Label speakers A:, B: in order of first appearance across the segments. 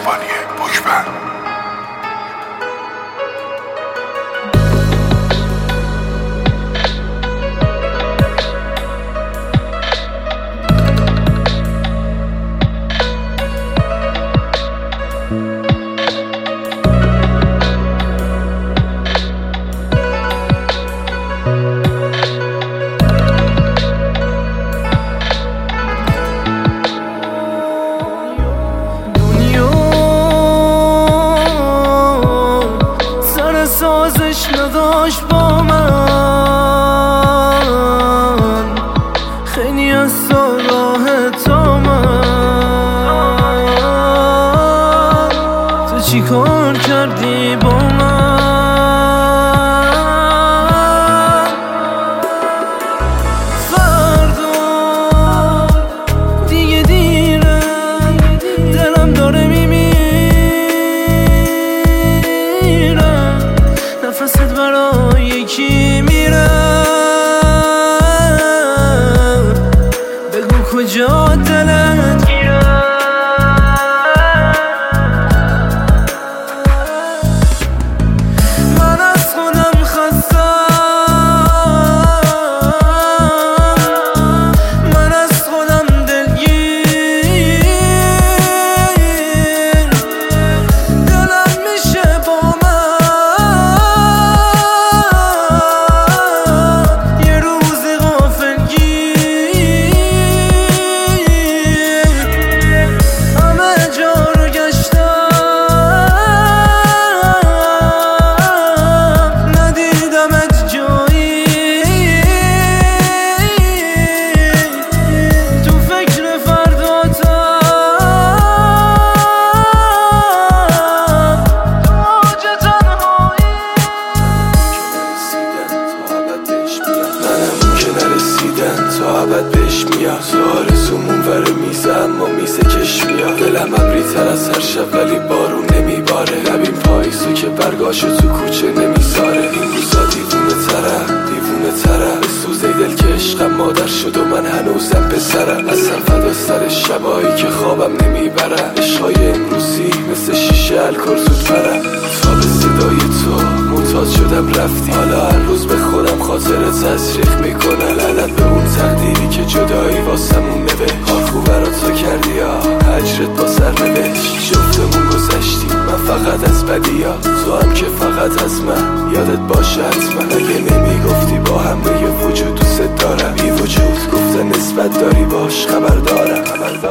A: کمپانی پشبند.
B: سازش نداشت با من، خیلی از راه تا من. تو چی کار کردی با من؟ فردا دیگه دیره، دلم داره نفست برای کی میره؟ بگو کجا دلت گیره؟ من از خودم خستم، من از خودم دلگیر، دلم میشه با تا ابد بهش میاد. تو آرزومون ور میزه اما میزه کش میاد. دلم ابری تر از هر شب ولی بارون نمیباره. نبین پاییزو که برگاشو تو کوچه نمیذاره. این روزا دیوونه تره به سوزه دل که عشقم مادر شد و من هنوزم پسرم. اصلا فدا سر شبایی که خوابم نمیبرم. عشقای امروزی مثل شیشه الکل زود پرم. تا به صدای تو معتاد شدم رفتی. حالا هر روز به خودم خاطره تزریق میکنه. لعنت به اون تقدیری که جدایی واسمون نوشت. کار خوب برا تو کردی ها، هجرت با سر نوشت. جفتمون گذشتیم من فقط از بدیا، تو هم که فقط از من. یادت باشه حتما اگه نمیگفتی با همه وجود دوست دارم. بی وجود گفتن نسبت داری باش خبر دارم.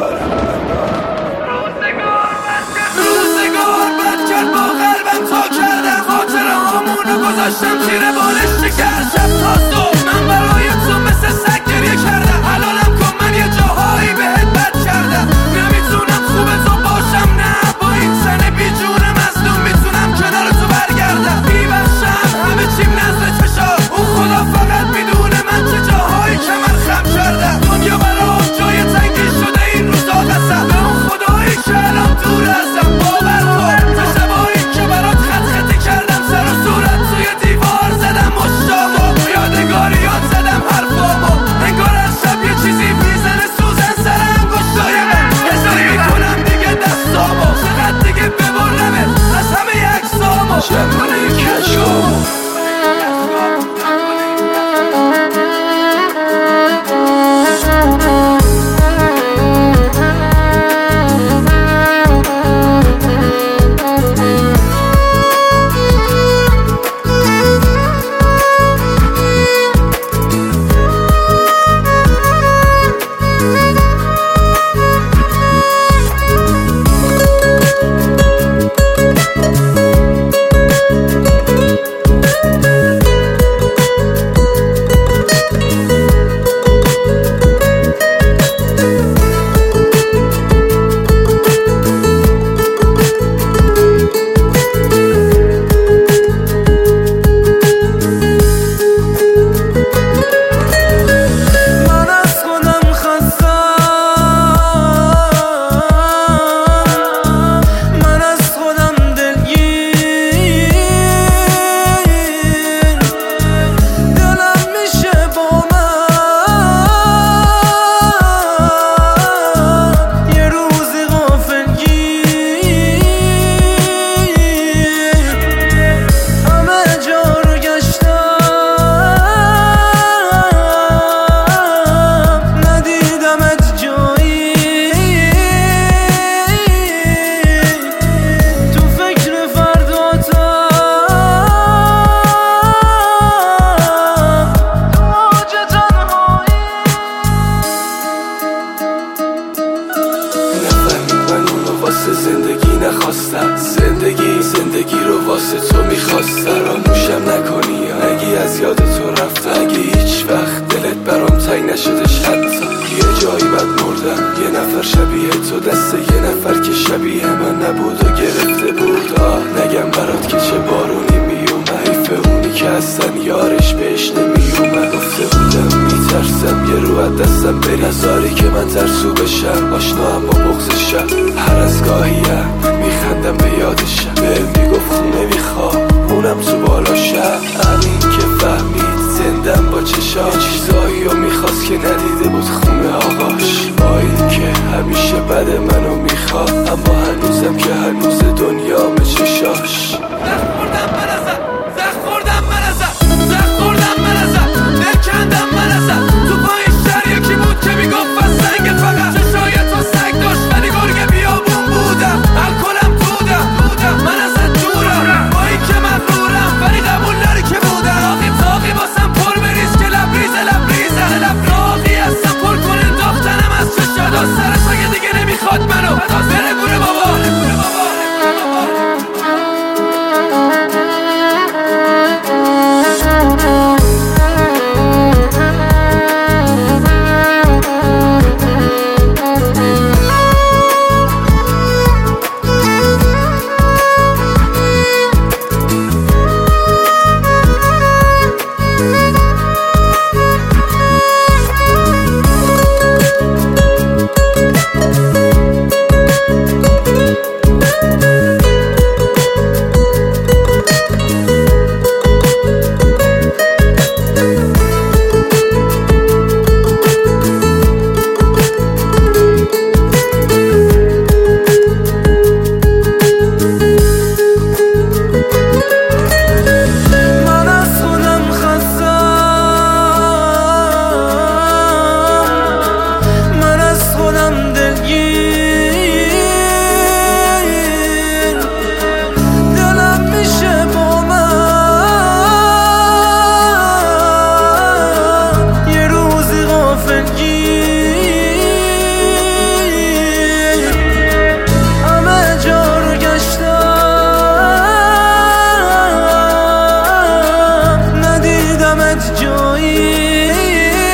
B: روزگار بد کرد با قلبم تا کردم. خاطره هامونو گذاشتم زیر بالش شکر. شب تا صبح من برای تو مثل سگ گریه کردم. حلالم کن من یه جاهایی بهت بد کردم. نمیتونم خوب تو باشم، نه با این سن بی جون مظلوم میتونم کنار تو برگردم. میبخشم همه چیم نزدت فشار. اون خدا فقط میدونه من چه جاهایی که من خم کردم. دنیا برام جای تنگی شده این روزا قسم. به اون خدایی که الان دور ازم باور کن. تا شبایی که برات خط خطی کردم سر و صورت توی دیوار زدم. میخواستم زندگی رو واسه تو میخواستم فراموشم نکنی یا نگی از یاد تو رفتم اگه هیچ وقت دلت برام تنگ نشدش حتی یه جایی بد مردم یه نفر شبیه تو دست یه نفر که شبیه من نبود و گرفته بود نگم برات که چه بارونی میومد حیف اونی که اصلا یارش بهش نمیومد گفته بودم میترسم یه رو از دستم بری نذاری که من ترسو بشم آشنا هم با بغضشم هر از گاهیم میخندم به یادشم بهم میگفت خونه میخواد اونم تو بالاشم همین که فهمید زندم با چشام چیزایی رو میخواست که ندید